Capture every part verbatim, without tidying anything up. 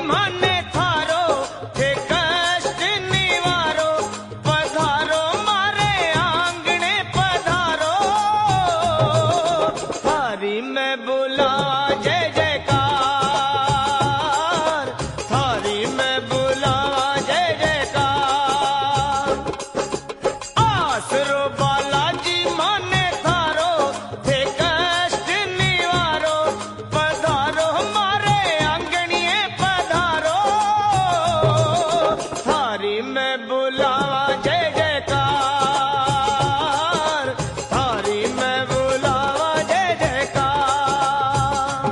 माने थारो थे कष्ट निवारो पधारो मारे आंगणे पधारो थारी में बुलावा जय जयकार थारी में बुलावा जय जयकार आसरो बालाजी माने थारो थे कष्ट निवारो पधारो मारे आंगणिए पधारो थारी में बुलावा जय जयकार थारी में बुलावा जय जयकार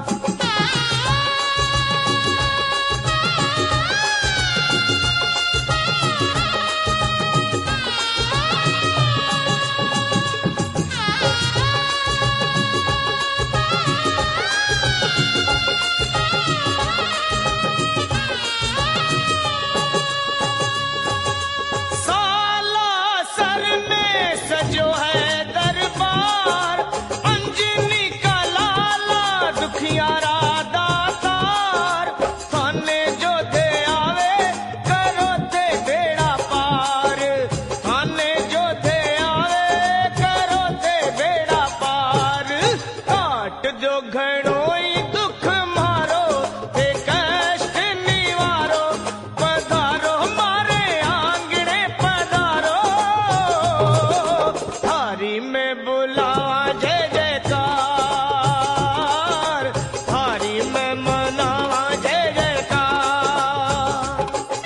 साला सर में सजो है दरबार अंजनी का लाला दुखियारा दातार थाने जो दे आवे करो ते बेड़ा पार थाने जो दे आवे करो ते बेड़ा पार काट जो घड़ोई दुख मारो ते कष्ट निवारो पधारो मारे आंगणे पधारो थारी में बुलावा जय जयकार थारी में मनावा जय जयकार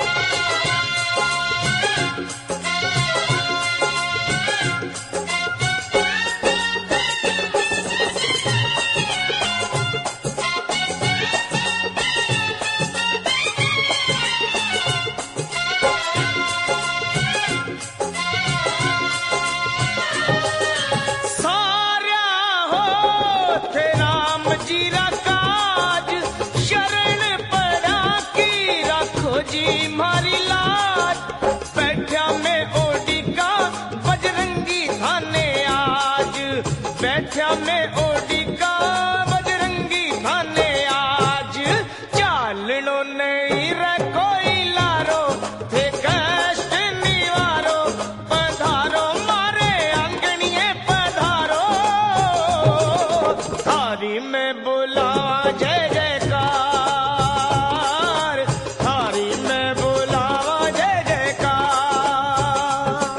सार्या हो थे राम जी रा काज शरण पड़ा की रखो जी मारी लाज बैठा में ओडी का बजरंगी थाने आज बैठा में ओडी का बजरंगी थाने आज चालनो नहीं रे कोई लारो थे कष्ट निवारो पधारो मारे आंगणिए पधारो थारी में बुलावा जय जयकार थारी में बुलावा जय जयकार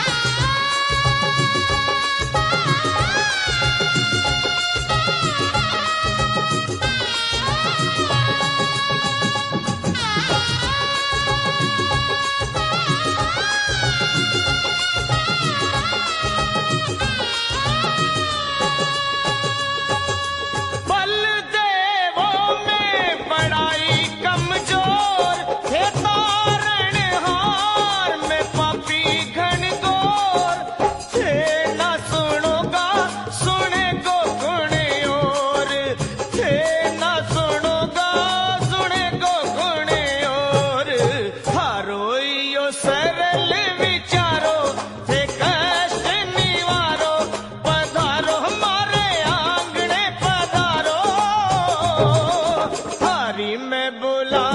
बल देवों में बड़ाई कमजोर थे तारण हार में पापी घनघोर थे ना सुनोगा सुने को गुणे और थे ना सुनोगा सुने को गुणे और थारो यो सरल विचारो थे कष्ट निवारो पधारो हमारे आंगणे पधारो थारी में बुला